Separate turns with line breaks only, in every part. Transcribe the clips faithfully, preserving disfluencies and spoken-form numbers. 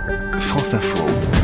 France Info.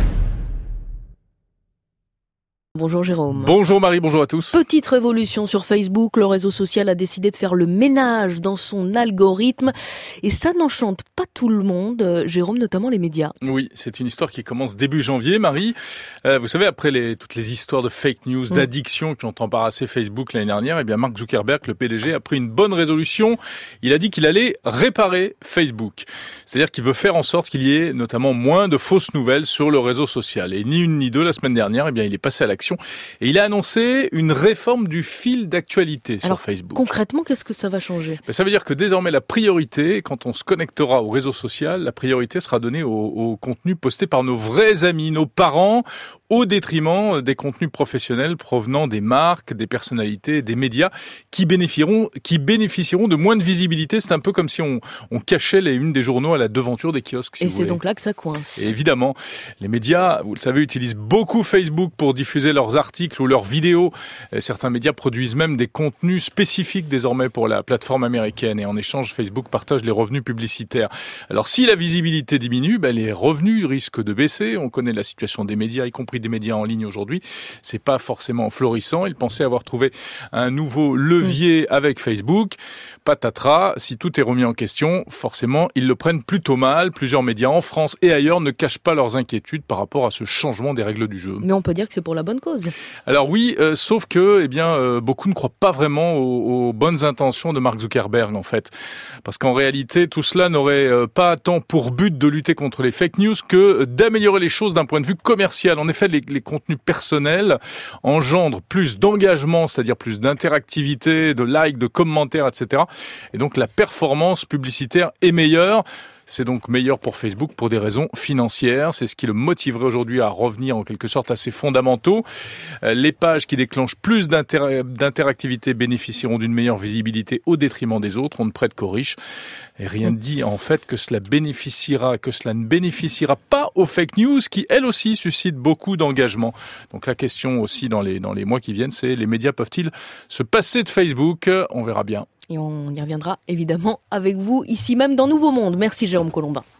Bonjour Jérôme.
Bonjour Marie, bonjour à tous.
Petite révolution sur Facebook, le réseau social a décidé de faire le ménage dans son algorithme et ça n'enchante pas tout le monde, Jérôme, notamment les médias.
Oui, c'est une histoire qui commence début janvier, Marie. Euh, vous savez, après les, toutes les histoires de fake news, mmh. d'addiction qui ont embarrassé Facebook l'année dernière, eh bien Mark Zuckerberg, le P D G, a pris une bonne résolution. Il a dit qu'il allait réparer Facebook. C'est-à-dire qu'il veut faire en sorte qu'il y ait notamment moins de fausses nouvelles sur le réseau social. Et ni une ni deux, la semaine dernière, eh bien il est passé à l'action. Et il a annoncé une réforme du fil d'actualité sur
Alors,
Facebook.
Concrètement, qu'est-ce que ça va changer ?
Ben, ça veut dire que désormais la priorité, quand on se connectera au réseau social, la priorité sera donnée au, au contenu posté par nos vrais amis, nos parents, au détriment des contenus professionnels provenant des marques, des personnalités, des médias qui bénéficieront, qui bénéficieront de moins de visibilité. C'est un peu comme si on, on cachait les unes des journaux à la devanture des kiosques. Si
Et
vous
c'est
voulez.
donc là que ça coince.
Et évidemment, les médias, vous le savez, utilisent beaucoup Facebook pour diffuser leurs articles ou leurs vidéos. Et certains médias produisent même des contenus spécifiques désormais pour la plateforme américaine. Et en échange, Facebook partage les revenus publicitaires. Alors si la visibilité diminue, ben, les revenus risquent de baisser. On connaît la situation des médias, y compris des médias en ligne aujourd'hui. C'est pas forcément florissant. Ils pensaient avoir trouvé un nouveau levier mmh. avec Facebook. Patatras, si tout est remis en question, forcément, ils le prennent plutôt mal. Plusieurs médias en France et ailleurs ne cachent pas leurs inquiétudes par rapport à ce changement des règles du jeu.
Mais on peut dire que c'est pour la bonne cause.
Alors oui, euh, sauf que eh bien euh, beaucoup ne croient pas vraiment aux, aux bonnes intentions de Mark Zuckerberg en fait, parce qu'en réalité tout cela n'aurait euh, pas tant pour but de lutter contre les fake news que d'améliorer les choses d'un point de vue commercial. En effet, les, les contenus personnels engendrent plus d'engagement, c'est-à-dire plus d'interactivité, de likes, de commentaires, et cetera. Et donc la performance publicitaire est meilleure. C'est donc meilleur pour Facebook pour des raisons financières. C'est ce qui le motiverait aujourd'hui à revenir en quelque sorte à ses fondamentaux. Les pages qui déclenchent plus d'inter- d'interactivité bénéficieront d'une meilleure visibilité au détriment des autres. On ne prête qu'aux riches. Et rien ne dit en fait que cela bénéficiera, que cela ne bénéficiera pas aux fake news qui elles aussi suscitent beaucoup d'engagement. Donc la question aussi dans les, dans les mois qui viennent, c'est les médias peuvent-ils se passer de Facebook ? On verra bien.
Et on y reviendra évidemment avec vous ici même dans Nouveau Monde. Merci Jérôme Colombin.